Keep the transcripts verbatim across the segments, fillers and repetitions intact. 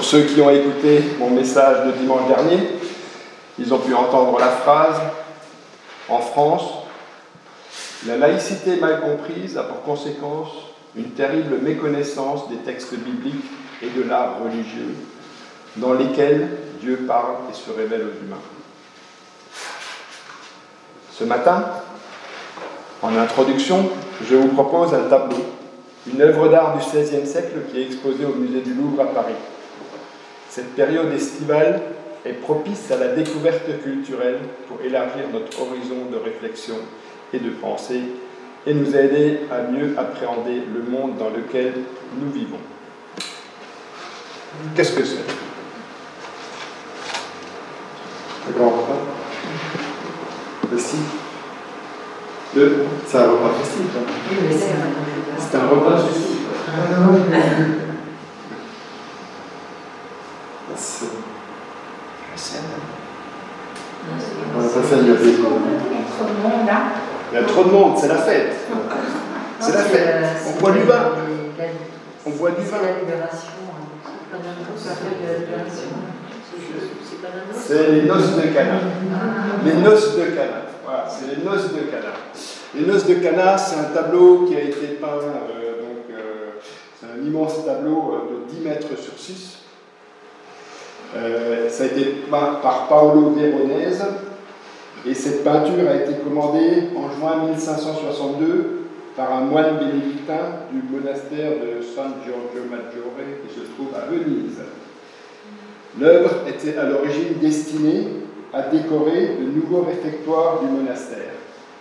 Pour ceux qui ont écouté mon message de dimanche dernier, ils ont pu entendre la phrase « En France, la laïcité mal comprise a pour conséquence une terrible méconnaissance des textes bibliques et de l'art religieux dans lesquels Dieu parle et se révèle aux humains. » Ce matin, en introduction, je vous propose un tableau, une œuvre d'art du seizième siècle qui est exposée au musée du Louvre à Paris. Cette période estivale est propice à la découverte culturelle pour élargir notre horizon de réflexion et de pensée et nous aider à mieux appréhender le monde dans lequel nous vivons. Qu'est-ce que c'est ? Un grand repas ? Festif ? Le... C'est un repas festif, hein ? C'est un repas festif. C'est... La scène. La scène, il y a des... trop de monde là. Il y a trop de monde, c'est la fête. C'est la fête. On boit du vin. On boit du vin. C'est la libération. C'est les noces de Cana. Les noces de Cana. Voilà, c'est les noces de Cana. Les noces de Cana, c'est un tableau qui a été peint, euh, donc, euh, c'est un immense tableau de dix mètres sur six. Euh, ça a été peint par Paolo Veronese. Et cette peinture a été commandée en juin mille cinq cent soixante-deux par un moine bénédictin du monastère de San Giorgio Maggiore qui se trouve à Venise. L'œuvre était à l'origine destinée à décorer le nouveau réfectoire du monastère.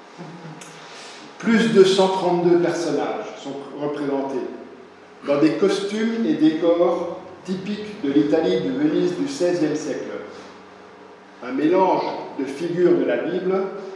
Plus de cent trente-deux personnages sont représentés dans des costumes et décors typiques de l'Italie de Venise du seizième siècle. Un mélange de figures de la Bible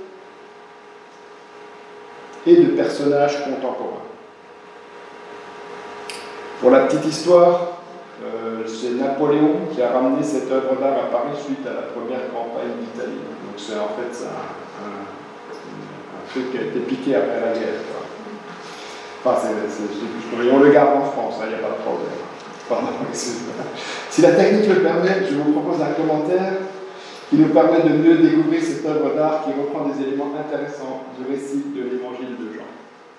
et de personnages contemporains. Pour la petite histoire, euh, c'est Napoléon qui a ramené cette œuvre d'art à Paris suite à la première campagne d'Italie. Donc c'est en fait ça, un, un truc qui a été piqué après la guerre. Quoi. Enfin, c'est, c'est, c'est, on le garde en France, il hein, n'y a pas de problème. Pardon, si la technique le permet, je vous propose un commentaire qui nous permet de mieux découvrir cette œuvre d'art qui reprend des éléments intéressants du récit de l'évangile de Jean.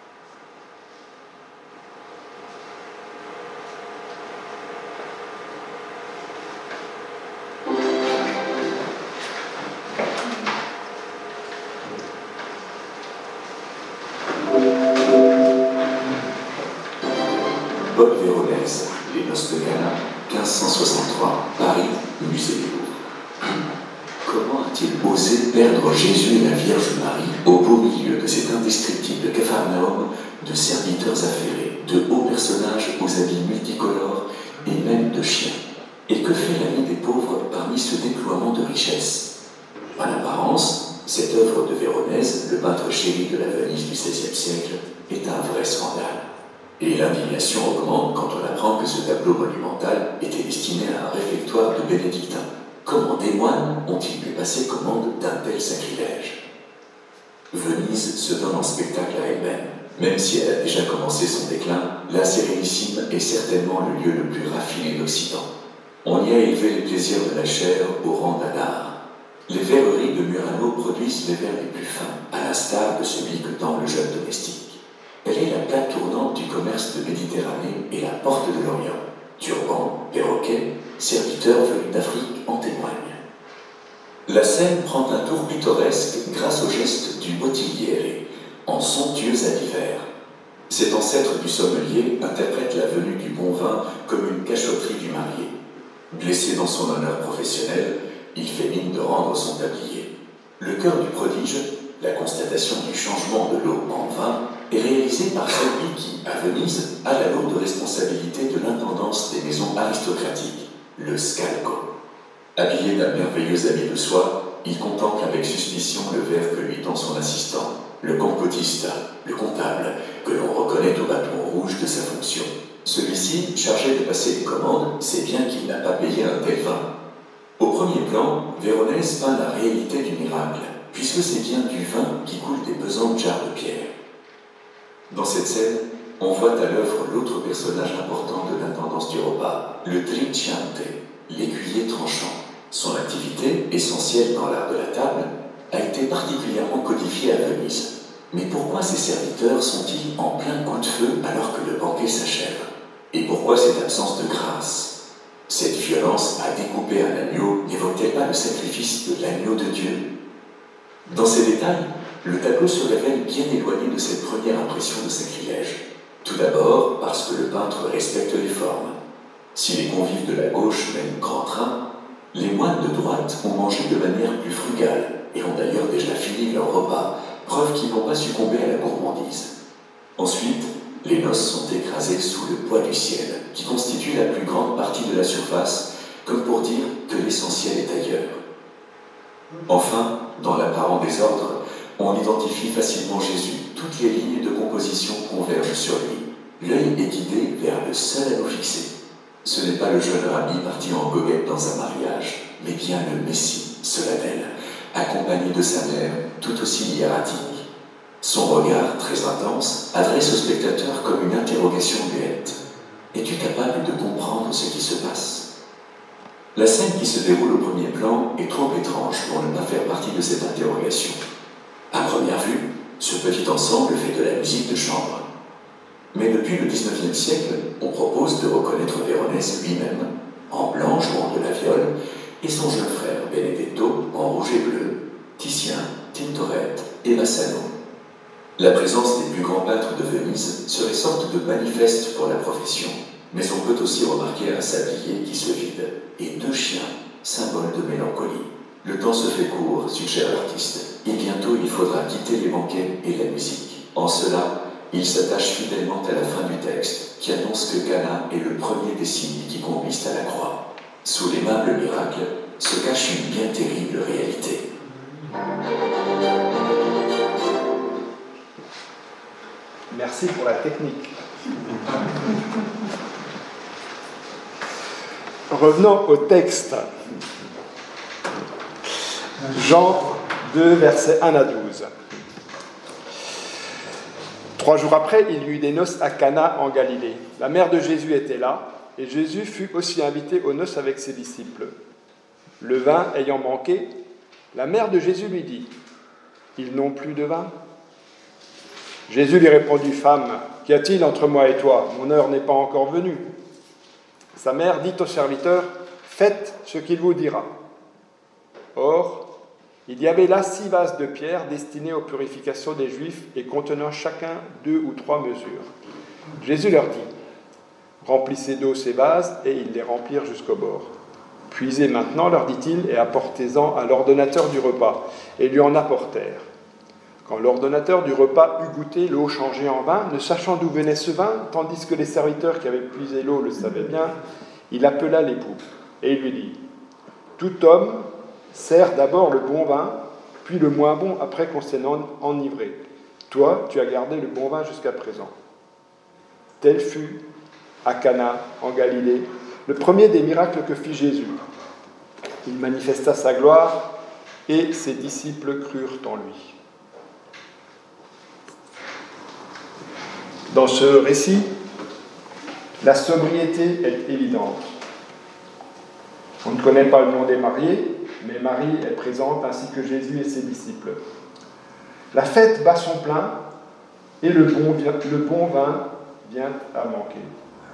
Paul Veronese, Les Noces de Cana, quinze cent soixante-trois, Paris, musée du Louvre. Comment a-t-il osé perdre Jésus et la Vierge Marie au beau milieu de cet indescriptible Capharnaüm de serviteurs affairés, de hauts personnages aux habits multicolores et même de chiens? Et que fait l'ami des pauvres parmi ce déploiement de richesses? En apparence, cette œuvre de Véronèse, le peintre chéri de la Venise du seizième siècle, est un vrai scandale. Et l'indignation augmente quand on apprend que ce tableau monumental était destiné à un réfectoire de bénédictins. Comment des moines ont-ils pu passer commande d'un tel sacrilège? Venise se donne en spectacle à elle-même. Même si elle a déjà commencé son déclin, la Sérénissime est certainement le lieu le plus raffiné d'Occident. On y a élevé les plaisirs de la chair au rang d'un art. Les verreries de Murano produisent les verres les plus fins, à l'instar de celui que tend le jeune domestique. Elle est la plaque tournante du commerce de Méditerranée et la porte de l'Orient. Turbans, perroquets, serviteurs venus d'Afrique en témoignent. La scène prend un tour pittoresque grâce au geste du bottigliere, en somptueux habit vert. Cet ancêtre du sommelier interprète la venue du bon vin comme une cachotterie du marié. Blessé dans son honneur professionnel, il fait mine de rendre son tablier. Le cœur du prodige, la constatation du changement de l'eau en vin, est réalisé par celui qui, à Venise, a la lourde responsabilité de l'intendance des maisons aristocratiques, le scalco. Habillé d'un merveilleux habit de soie, il contemple avec suspicion le verre que lui tend son assistant, le compotista, le comptable, que l'on reconnaît au bâton rouge de sa fonction. Celui-ci, chargé de passer les commandes, sait bien qu'il n'a pas payé un tel vin. Au premier plan, Véronèse peint la réalité du miracle, puisque c'est bien du vin qui coule des pesantes jarres de pierre. Dans cette scène, on voit à l'œuvre l'autre personnage important de l'intendance du repas, le trinciante, l'écuyer tranchant. Son activité, essentielle dans l'art de la table, a été particulièrement codifiée à Venise. Mais pourquoi ces serviteurs sont-ils en plein coup de feu alors que le banquet s'achève? Et pourquoi cette absence de grâce? Cette violence à découper un agneau n'évoquait pas le sacrifice de l'agneau de Dieu? Dans ces détails, le tableau se révèle bien éloigné de cette première impression de sacrilège. Tout d'abord parce que le peintre respecte les formes. Si les convives de la gauche mènent grand train, les moines de droite ont mangé de manière plus frugale et ont d'ailleurs déjà fini leur repas, preuve qu'ils n'ont pas succombé à la gourmandise. Ensuite, les noces sont écrasées sous le poids du ciel, qui constitue la plus grande partie de la surface, comme pour dire que l'essentiel est ailleurs. Enfin, dans l'apparent désordre, on identifie facilement Jésus. Toutes les lignes de composition convergent sur lui. L'œil est guidé vers le seul à nous fixer. Ce n'est pas le jeune rabbi parti en goguette dans un mariage, mais bien le Messie solennel, accompagné de sa mère, tout aussi hiératique. Son regard, très intense, adresse au spectateur comme une interrogation muette. Es-tu capable de comprendre ce qui se passe? La scène qui se déroule au premier plan est trop étrange pour ne pas faire partie de cette interrogation. À première vue, ce petit ensemble fait de la musique de chambre. Mais depuis le dix-neuvième siècle, on propose de reconnaître Véronèse lui-même, en blanc jouant de la viole, et son jeune frère Benedetto en rouge et bleu, Titien, Tintoret et Bassano. La présence des plus grands peintres de Venise serait sorte de manifeste pour la profession, mais on peut aussi remarquer un sablier qui se vide, et deux chiens, symbole de mélancolie. Le temps se fait court, suggère l'artiste, et bientôt il faudra quitter les banquets et la musique. En cela, il s'attache fidèlement à la fin du texte, qui annonce que Cana est le premier des signes qui conduisent à la croix. Sous l'aimable miracle se cache une bien terrible réalité. Merci pour la technique. Revenons au texte. Jean deux, versets un à douze. Trois jours après, il y eut des noces à Cana en Galilée. La mère de Jésus était là, et Jésus fut aussi invité aux noces avec ses disciples. Le vin ayant manqué, la mère de Jésus lui dit : « Ils n'ont plus de vin ?» Jésus lui répondit : « Femme, qu'y a-t-il entre moi et toi ? Mon heure n'est pas encore venue. » Sa mère dit au serviteur : « Faites ce qu'il vous dira. » Or, il y avait là six vases de pierre destinés aux purifications des Juifs et contenant chacun deux ou trois mesures. Jésus leur dit : « Remplissez d'eau ces vases, et ils les remplirent jusqu'au bord. Puisez maintenant, leur dit-il, et apportez-en à l'ordonnateur du repas. » Et lui en apportèrent. Quand l'ordonnateur du repas eut goûté l'eau changée en vin, ne sachant d'où venait ce vin, tandis que les serviteurs qui avaient puisé l'eau le savaient bien, il appela l'époux, et il lui dit : « Tout homme sert d'abord le bon vin, puis le moins bon après qu'on s'est enivré. Toi, tu as gardé le bon vin jusqu'à présent. » Tel fut, à Cana, en Galilée, le premier des miracles que fit Jésus. Il manifesta sa gloire, et ses disciples crurent en lui. Dans ce récit, la sobriété est évidente. On ne connaît pas le nom des mariés, mais Marie est présente ainsi que Jésus et ses disciples. La fête bat son plein et le bon, le bon vin vient à manquer.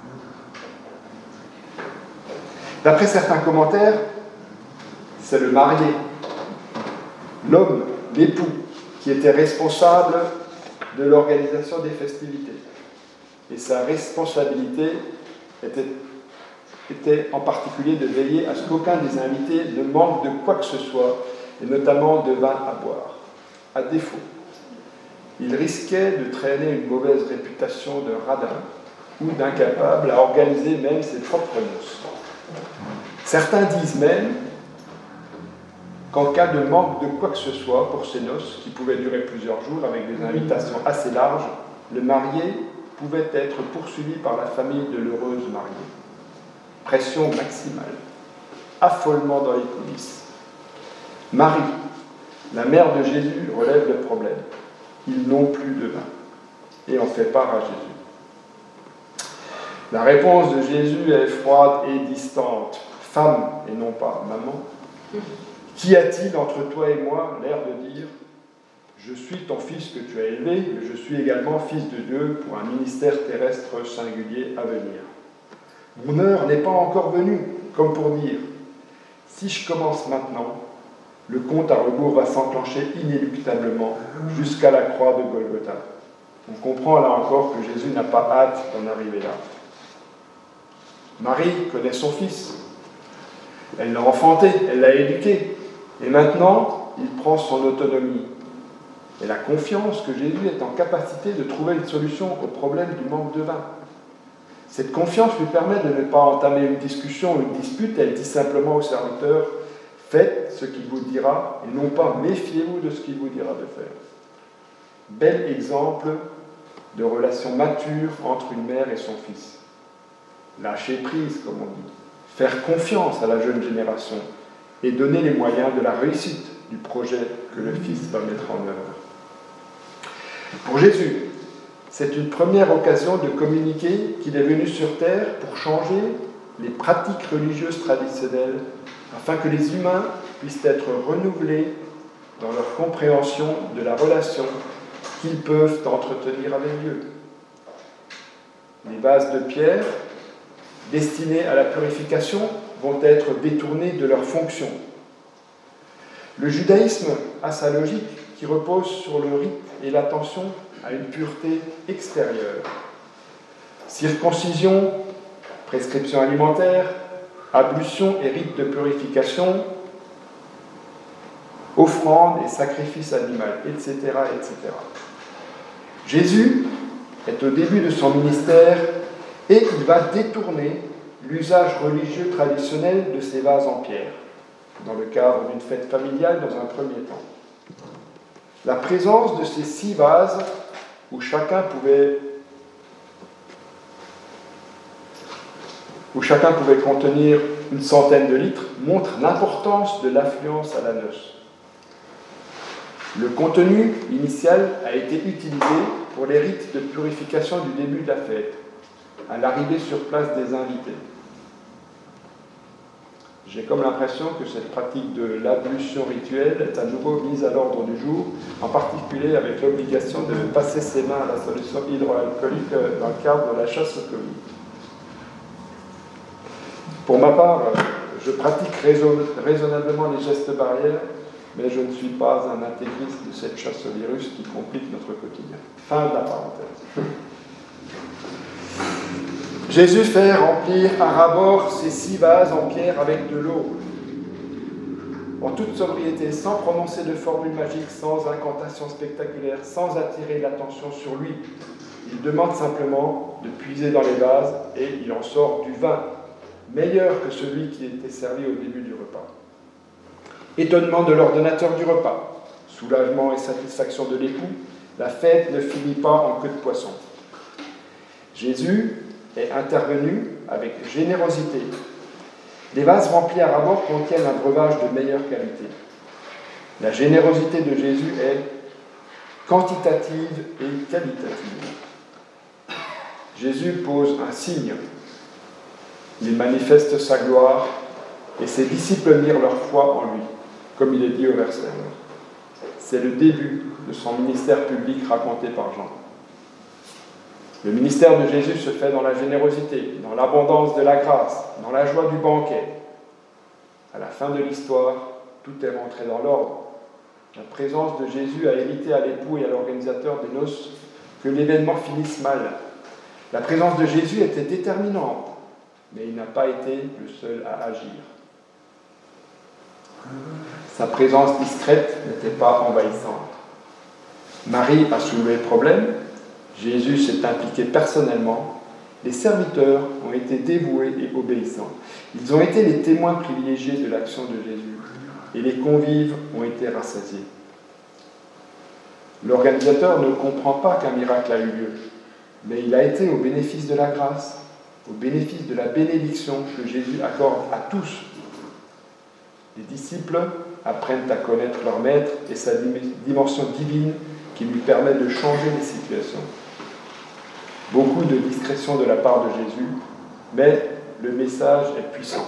D'après certains commentaires, c'est le marié, l'homme, l'époux, qui était responsable de l'organisation des festivités. Et sa responsabilité était, était en particulier de veiller à ce qu'aucun des invités ne manque de quoi que ce soit, et notamment de vin à boire. À défaut, il risquait de traîner une mauvaise réputation de radin ou d'incapable à organiser même ses propres noces. Certains disent même qu'en cas de manque de quoi que ce soit pour ces noces, qui pouvaient durer plusieurs jours avec des invitations assez larges, le marié pouvait être poursuivi par la famille de l'heureuse mariée. Pression maximale, affolement dans les coulisses. Marie, la mère de Jésus, relève le problème. Ils n'ont plus de vin et en fait part à Jésus. La réponse de Jésus est froide et distante. Femme et non pas maman. Qu'y a-t-il entre toi et moi l'air de dire « Je suis ton fils que tu as élevé, mais je suis également fils de Dieu pour un ministère terrestre singulier à venir. Mon heure n'est pas encore venue, comme pour dire « Si je commence maintenant, le compte à rebours va s'enclencher inéluctablement jusqu'à la croix de Golgotha. » On comprend là encore que Jésus n'a pas hâte d'en arriver là. Marie connaît son fils. Elle l'a enfanté, elle l'a éduqué. Et maintenant, il prend son autonomie. Elle a confiance que Jésus est en capacité de trouver une solution au problème du manque de vin. Cette confiance lui permet de ne pas entamer une discussion ou une dispute. Elle dit simplement au serviteur « Faites ce qu'il vous dira, et non pas méfiez-vous de ce qu'il vous dira de faire. » Bel exemple de relation mature entre une mère et son fils. Lâcher prise, comme on dit. Faire confiance à la jeune génération et donner les moyens de la réussite du projet que le Fils va mettre en œuvre. Pour Jésus, c'est une première occasion de communiquer qu'il est venu sur terre pour changer les pratiques religieuses traditionnelles afin que les humains puissent être renouvelés dans leur compréhension de la relation qu'ils peuvent entretenir avec Dieu. Les vases de pierre destinés à la purification vont être détournés de leur fonction. Le judaïsme a sa logique qui repose sur le rite et l'attention à une pureté extérieure. Circoncision, prescription alimentaire, ablution et rite de purification, offrande et sacrifice animal, et cetera, et cetera. Jésus est au début de son ministère et il va détourner l'usage religieux traditionnel de ces vases en pierre, dans le cadre d'une fête familiale dans un premier temps. La présence de ces six vases, où chacun pouvait, où chacun pouvait contenir une centaine de litres, montre l'importance de l'affluence à la noce. Le contenu initial a été utilisé pour les rites de purification du début de la fête, à l'arrivée sur place des invités. J'ai comme l'impression que cette pratique de l'ablution rituelle est à nouveau mise à l'ordre du jour, en particulier avec l'obligation de passer ses mains à la solution hydroalcoolique dans le cadre de la chasse au Covid. Pour ma part, je pratique raison- raisonnablement les gestes barrières, mais je ne suis pas un intégriste de cette chasse au virus qui complique notre quotidien. Fin de la parenthèse. Jésus fait remplir à ras-bord ces six vases en pierre avec de l'eau. En toute sobriété, sans prononcer de formule magique, sans incantation spectaculaire, sans attirer l'attention sur lui. Il demande simplement de puiser dans les vases et il en sort du vin, meilleur que celui qui était servi au début du repas. Étonnement de l'ordonnateur du repas, soulagement et satisfaction de l'époux, la fête ne finit pas en queue de poisson. Jésus est intervenu avec générosité. Les vases remplis à ras-bord contiennent un breuvage de meilleure qualité. La générosité de Jésus est quantitative et qualitative. Jésus pose un signe. Il manifeste sa gloire et ses disciples mirent leur foi en lui, comme il est dit au verset onze. C'est le début de son ministère public raconté par Jean. Le ministère de Jésus se fait dans la générosité, dans l'abondance de la grâce, dans la joie du banquet. À la fin de l'histoire, tout est rentré dans l'ordre. La présence de Jésus a évité à l'époux et à l'organisateur des noces que l'événement finisse mal. La présence de Jésus était déterminante, mais il n'a pas été le seul à agir. Sa présence discrète n'était pas envahissante. Marie a soulevé le problème. Jésus s'est impliqué personnellement. Les serviteurs ont été dévoués et obéissants. Ils ont été les témoins privilégiés de l'action de Jésus et les convives ont été rassasiés. L'organisateur ne comprend pas qu'un miracle a eu lieu, mais il a été au bénéfice de la grâce, au bénéfice de la bénédiction que Jésus accorde à tous. Les disciples apprennent à connaître leur maître et sa dimension divine qui lui permet de changer les situations. Beaucoup de discrétion de la part de Jésus, mais le message est puissant.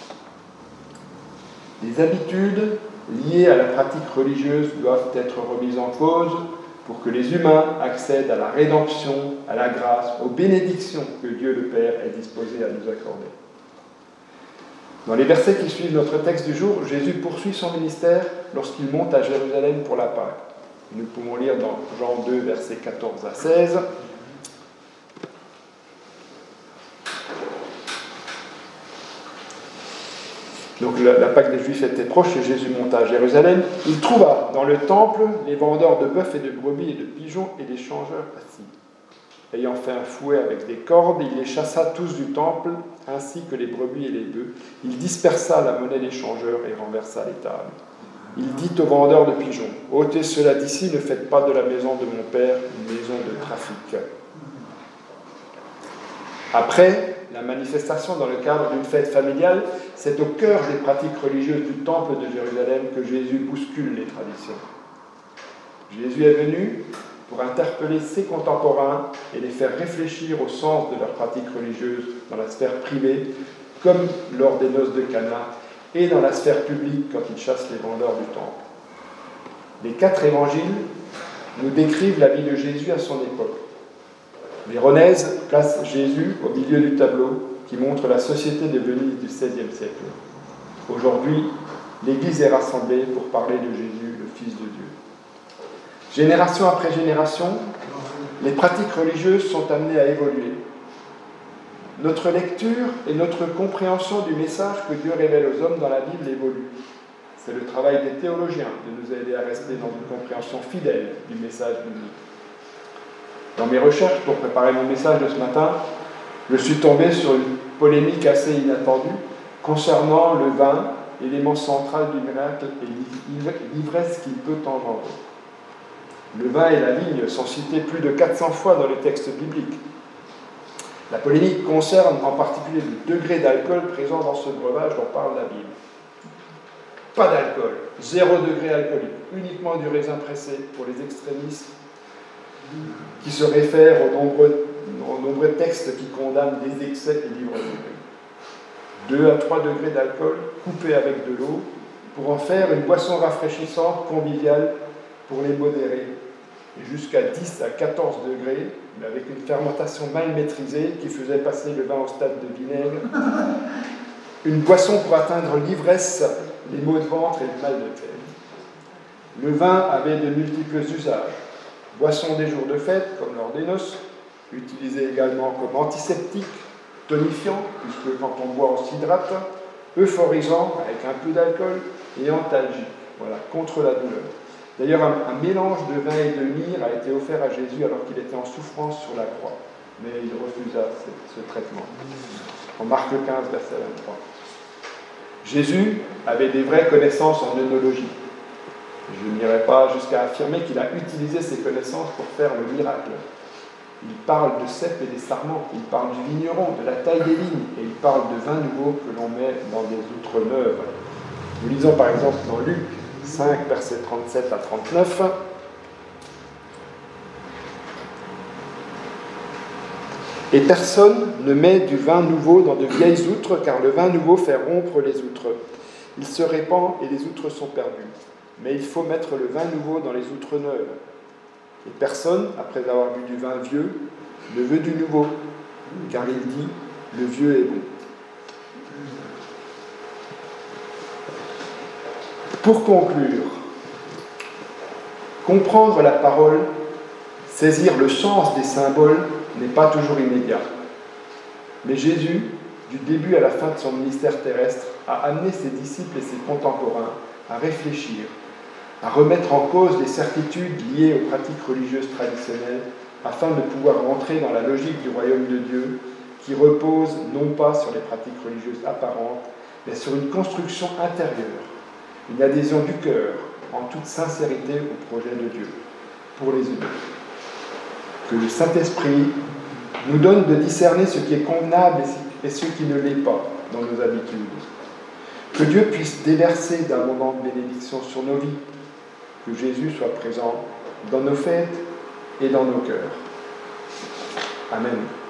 Les habitudes liées à la pratique religieuse doivent être remises en cause pour que les humains accèdent à la rédemption, à la grâce, aux bénédictions que Dieu le Père est disposé à nous accorder. Dans les versets qui suivent notre texte du jour, Jésus poursuit son ministère lorsqu'il monte à Jérusalem pour la Pâque. Nous pouvons lire dans Jean deux, versets quatorze à seize. Donc la, la Pâque des Juifs était proche et Jésus monta à Jérusalem. Il trouva dans le temple les vendeurs de bœufs et de brebis et de pigeons et des changeurs assis. Ayant fait un fouet avec des cordes, il les chassa tous du temple, ainsi que les brebis et les bœufs. Il dispersa la monnaie des changeurs et renversa les tables. Il dit aux vendeurs de pigeons, « Ôtez cela d'ici, ne faites pas de la maison de mon père une maison de trafic. » Après la manifestation dans le cadre d'une fête familiale, c'est au cœur des pratiques religieuses du temple de Jérusalem que Jésus bouscule les traditions. Jésus est venu pour interpeller ses contemporains et les faire réfléchir au sens de leurs pratiques religieuses dans la sphère privée, comme lors des noces de Cana, et dans la sphère publique quand il chasse les vendeurs du temple. Les quatre évangiles nous décrivent la vie de Jésus à son époque. Véronèse place Jésus au milieu du tableau qui montre la société de Venise du seizième siècle. Aujourd'hui, l'Église est rassemblée pour parler de Jésus, le Fils de Dieu. Génération après génération, les pratiques religieuses sont amenées à évoluer. Notre lecture et notre compréhension du message que Dieu révèle aux hommes dans la Bible évoluent. C'est le travail des théologiens de nous aider à rester dans une compréhension fidèle du message biblique. Dans mes recherches pour préparer mon message de ce matin, je suis tombé sur une polémique assez inattendue concernant le vin, élément central du miracle et l'ivresse qu'il peut engendrer. Le vin et la vigne sont cités plus de quatre cents fois dans les textes bibliques. La polémique concerne en particulier le degré d'alcool présent dans ce breuvage dont parle la Bible. Pas d'alcool, zéro degré alcoolique, uniquement du raisin pressé pour les extrémistes qui se réfèrent aux nombreux, aux nombreux textes qui condamnent des excès et l'ivrognerie. deux à trois degrés d'alcool coupés avec de l'eau pour en faire une boisson rafraîchissante, conviviale pour les modérés, et jusqu'à dix à quatorze degrés, mais avec une fermentation mal maîtrisée qui faisait passer le vin au stade de vinaigre. Une boisson pour atteindre l'ivresse, les maux de ventre et le mal de tête. Le vin avait de multiples usages. Boisson des jours de fête, comme lors des noces, utilisé également comme antiseptique, tonifiant, puisque quand on boit on s'hydrate, euphorisant, avec un peu d'alcool, et antalgique, voilà, contre la douleur. D'ailleurs, un, un mélange de vin et de myrrhe a été offert à Jésus alors qu'il était en souffrance sur la croix, mais il refusa ce, ce traitement. En Marc quinze, verset vingt-trois. Jésus avait des vraies connaissances en œnologie. Je n'irai pas jusqu'à affirmer qu'il a utilisé ses connaissances pour faire le miracle. Il parle de cep et des sarments, il parle du vigneron, de la taille des vignes, et il parle de vin nouveau que l'on met dans des outres neuves. Nous lisons par exemple dans Luc cinq, versets trente-sept à trente-neuf. Et personne ne met du vin nouveau dans de vieilles outres, car le vin nouveau fait rompre les outres. Il se répand et les outres sont perdues. Mais il faut mettre le vin nouveau dans les outres neuves. Et personne, après avoir bu du vin vieux, ne veut du nouveau, car il dit, le vieux est bon. Pour conclure, comprendre la parole, saisir le sens des symboles n'est pas toujours immédiat. Mais Jésus, du début à la fin de son ministère terrestre, a amené ses disciples et ses contemporains à réfléchir, à remettre en cause les certitudes liées aux pratiques religieuses traditionnelles, afin de pouvoir entrer dans la logique du royaume de Dieu, qui repose non pas sur les pratiques religieuses apparentes, mais sur une construction intérieure, une adhésion du cœur, en toute sincérité au projet de Dieu, pour les humains. Que le Saint-Esprit nous donne de discerner ce qui est convenable et ce qui ne l'est pas dans nos habitudes. Que Dieu puisse déverser d'abondantes bénédictions sur nos vies. Que Jésus soit présent dans nos fêtes et dans nos cœurs. Amen.